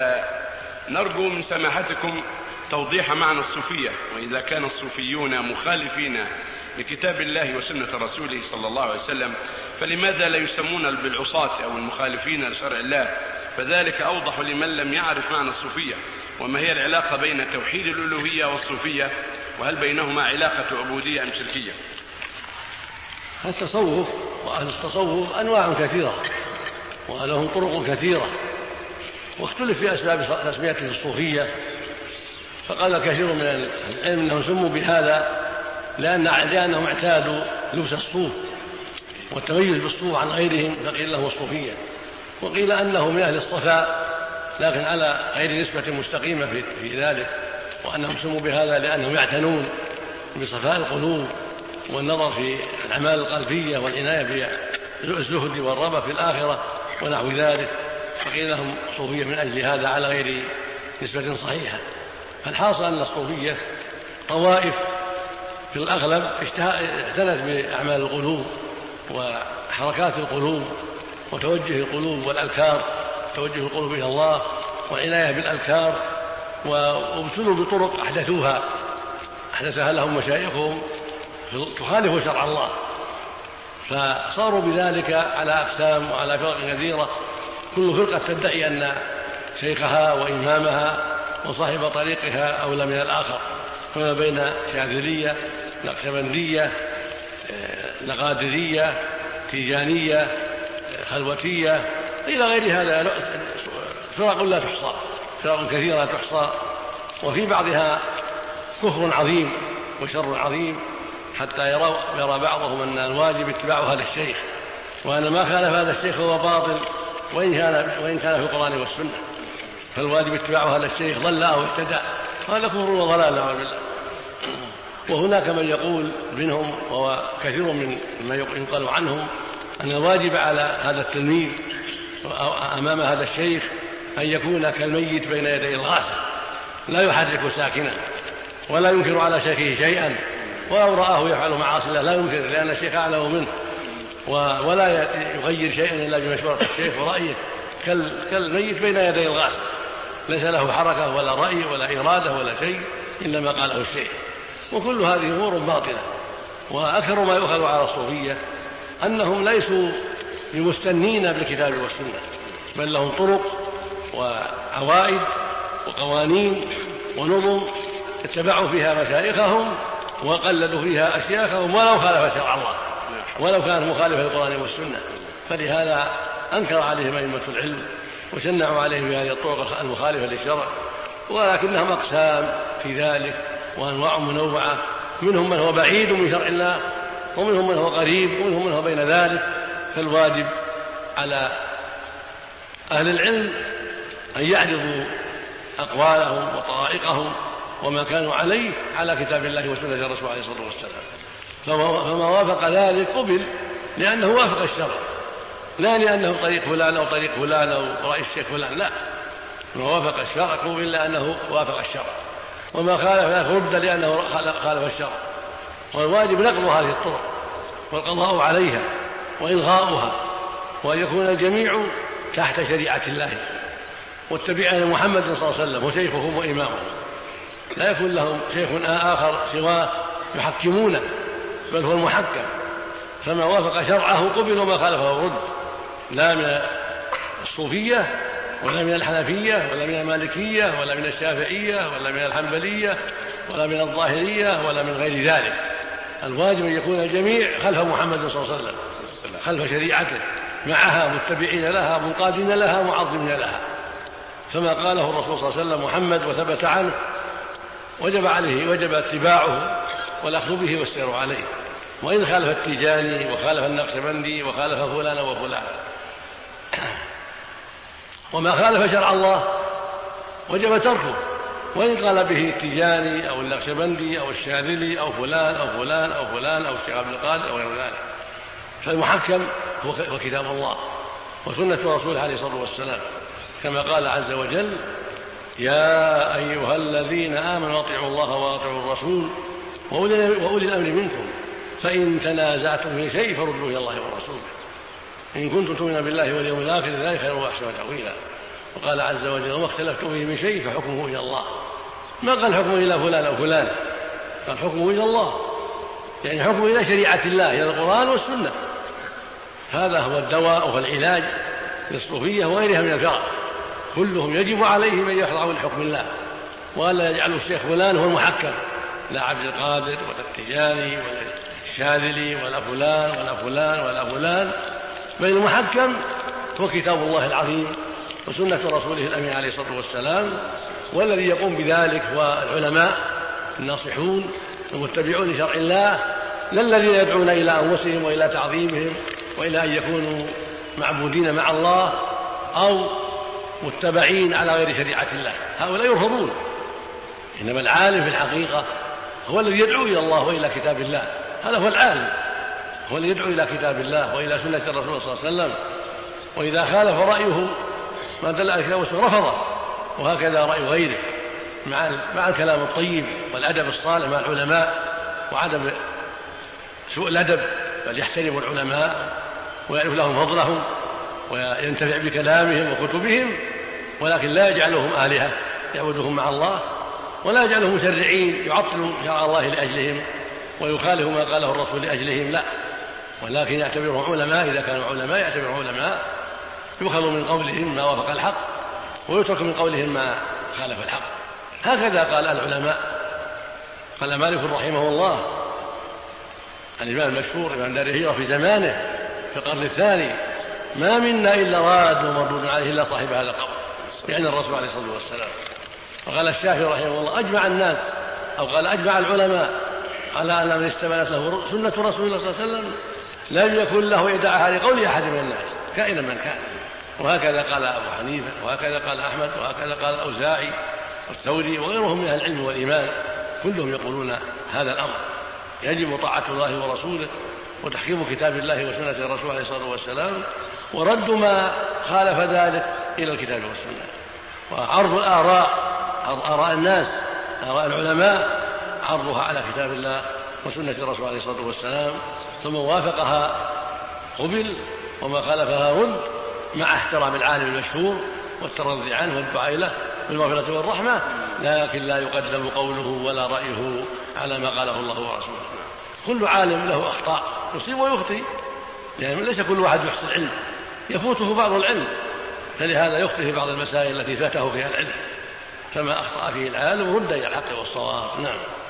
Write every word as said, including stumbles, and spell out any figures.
نرجو من سماحتكم توضيح معنى الصوفية، وإذا كان الصوفيون مخالفين لكتاب الله وسنة رسوله صلى الله عليه وسلم فلماذا لا يسمون بالعصاة أو المخالفين لشرع الله؟ فذلك أوضح لمن لم يعرف معنى الصوفية. وما هي العلاقة بين توحيد الألوهية والصوفية، وهل بينهما علاقة عبودية أم شركية؟ التصوف وأهل التصوف أنواع كثيرة ولهم طرق كثيرة، واختلف في أسباب تسميته الصوفية. فقال كثير من العلم أنهم سموا بهذا لأن لأنهم اعتادوا لبس الصوف والتميز بالصوف عن غيرهم، فقيل له الصوفية. وقيل أنه من أهل الصفاء لكن على غير نسبة مستقيمة في, في ذلك، وأنهم سموا بهذا لأنهم يعتنون بصفاء القلوب والنظر في الأعمال القلبية والعناية بالزهد والرغبة في الآخرة ونحو ذلك، فقيل لهم صوفية من أجل هذا على غير نسبة صحيحة. فالحاصل أن الصوفية طوائف في الأغلب اعتنت بأعمال القلوب وحركات القلوب وتوجه القلوب والأذكار، توجه القلوب إلى الله والعناية بالأذكار، وابتلوا بطرق أحدثوها أحدثها لهم مشايخهم تخالف شرع الله، فصاروا بذلك على أقسام وعلى فرق كثيرة، كل فرقة تدعي أن شيخها وإمامها وصاحب طريقها أولى من الآخر، فما بين شاذلية نقشبندية نقادرية تيجانية خلوتية إلى غير هذا فرق لا تحصى، فرق كثيرة لا تحصى، وفي بعضها كفر عظيم وشر عظيم، حتى يرى, يرى بعضهم أن الواجب اتباع هذا الشيخ، وأن ما خالف هذا الشيخ هو باطل وإن كان, وإن كان في القرآن والسنة، فالواجب اتباع هذا الشيخ ضل أو اهتدى، هذا كفر وضلال نعوذ بالله. وهناك من يقول منهم وهو كثير من ما ينقل عنهم أن الواجب على هذا التلميذ أمام هذا الشيخ أن يكون كالميت بين يدي الغاسل، لا يحرك ساكنا ولا ينكر على شيخه شيئا، ولو رآه يفعل معاصي الله لا ينكر لأن الشيخ أعلم منه، ولا يغير شيئا إلا بمشورة الشيخ ورأيه، كالميت بين يدي الغاسل، ليس له حركة ولا رأي ولا إرادة ولا شيء إلا ما قاله الشيخ. وكل هذه أمور باطلة. وأكثر ما يؤخذ على الصوفية أنهم ليسوا بمستنين بالكتاب والسنة، بل لهم طرق وعوائد وقوانين ونظم اتبعوا فيها مشايخهم وقلدوا فيها أشياخهم ولو خالف شرع الله ولو كانت مخالفة للقرآن والسنة. فلهذا أنكر عليهم أئمة العلم وشنعوا عليهم بهذه الطرق المخالفة للشرع، ولكنهم أقسام في ذلك وأنواع منوعة، منهم من هو بعيد من شرع الله ومنهم من هو قريب ومنهم من هو بين ذلك. فالواجب على أهل العلم أن يعرضوا أقوالهم وطرائقهم وما كانوا عليه على كتاب الله وسنة الرسول عليه الصلاة والسلام، فما وافق ذلك قبل لأنه وافق الشرع، لا لأنه طريق فلان أو طريق فلان أو رأي الشيخ فلان، لا، ما وافق الشرع قبل لأنه وافق الشرع، وما خالف رد لأنه خالف الشرع. والواجب نقض هذه الطرق والقضاء عليها وإلغاؤها، وأن يكون الجميع تحت شريعة الله واتباعا محمد صلى الله عليه وسلم وشيخهم وإمامهم، لا يكون لهم شيخ آخر سواه يحكمونه، بل هو المحكم، فما وافق شرعه قبل وما خالفه رد، لا من الصوفية ولا من الحنفية ولا من المالكية ولا من الشافعية ولا من الحنبلية ولا من الظاهرية ولا من غير ذلك. الواجب أن يكون الجميع خلف محمد صلى الله عليه وسلم، خلف شريعته، معها متبعين لها منقادين لها معظمين لها، فما قاله الرسول صلى الله عليه وسلم محمد وثبت عنه وجب عليه وجب اتباعه والأخذ به والسير عليه، وإن خالف التيجاني وخالف النقشبندي وخالف فلان وفلان. وما خالف شرع الله وجب تركه، وإن قال به التيجاني أو النقشبندي أو الشاذلي أو فلان أو فلان أو فلان أو الشيخ عبد القادر أو غير ذلك. فالمحكم هو كتاب الله وسنة رسوله عليه الصلاة والسلام، كما قال عز وجل: يا أيها الذين آمنوا أطيعوا الله وأطيعوا الرسول وأولي الأمر منكم فإن تنازعتم في شيء فردوه إلى الله ورسوله إن كنتم تؤمنون بالله واليوم الآخر ذلك خير وأحسن تأويلا. وقال عز وجل وما اختلفتم فيه من شيء فحكمه إلى الله. ما قال حكمه إلى فلان أو فلان، قال حكمه إلى الله، يعني حكمه إلى شريعة الله، إلى القرآن والسنة. هذا هو الدواء والعلاج للصوفية وغيرها من الفرق، كلهم يجب عليهم أن يخضعوا لحكم الله، ولا يجعلوا الشيخ فلان هو المحكم، لا عبد القادر ولا التجاني ولا الشاذلي ولا فلان ولا فلان ولا فلان، بل المحكم هو كتاب الله العظيم وسنة رسوله الأمين عليه الصلاة والسلام، والذي يقوم بذلك هو العلماء الناصحون المتبعون لشرع الله، لا الذين يدعون إلى أنفسهم وإلى تعظيمهم وإلى أن يكونوا معبودين مع الله أو متبعين على غير شريعة الله، هؤلاء يرفضون. إنما العالم في الحقيقة هو الذي يدعو إلى الله وإلى كتاب الله، هذا هو العالم، هو الذي يدعو إلى كتاب الله وإلى سنة الرسول صلى الله عليه وسلم، وإذا خالف رأيه ما دل على الكتاب والسنة رفضه، وهكذا رأي غيره، مع مع الكلام الطيب والأدب الصالح مع العلماء وعدم سوء الأدب، بل يحترم العلماء ويعرف لهم فضلهم وينتفع بكلامهم وكتبهم، ولكن لا يجعلهم آلهة يعبدهم مع الله، ولا يجعلهم مشرعين يعطلوا شرع الله لأجلهم ويخالف ما قاله الرسول لأجلهم، لا، ولكن يعتبرهم علماء. إذا كانوا علماء يعتبرهم علماء، يؤخذ من قولهم ما وافق الحق ويترك من قولهم ما خالف الحق. هكذا قال العلماء. قال مالك رحمه الله الإمام المشهور إمام دار الهجرة في زمانه في القرن الثاني: ما منا إلا راد ومردود عليه إلا صاحب هذا القبر، يعني الرسول عليه الصلاة والسلام. وقال الشافعي رحمه الله: أجمع الناس أو قال أجمع العلماء على أن من استبانت له سنة رسول الله صلى الله عليه وسلم لم يكن له يدعها لقول أحد من الناس كائنا من كان. وهكذا قال أبو حنيفة، وهكذا قال أحمد، وهكذا قال الأوزاعي والثوري وغيرهم من أهل العلم والإيمان، كلهم يقولون هذا الأمر، يجب طاعة الله ورسوله وتحكيم كتاب الله وسنة الرسول عليه الصلاة والسلام، ورد ما خالف ذلك إلى الكتاب والسنة، وعرض الآراء، عرض آراء الناس، آراء العلماء، عرضها على كتاب الله وسنة الرسول عليه الصلاة والسلام، ثم وافقها قبل وما خالفها رد، مع احترام العالم المشهور والترضي عنه والدعاء له بالمغفرة والرحمة، لكن لا يقدم قوله ولا رأيه على ما قاله الله ورسوله. كل عالم له أخطاء يصيب ويخطئ، يعني ليس كل واحد يحسن العلم، يفوته بعض العلم، فلهذا يخطئ في بعض المسائل التي فاته فيها العلم، فما أخطأ فيه العالم رد إلى الحق والصواب. نعم.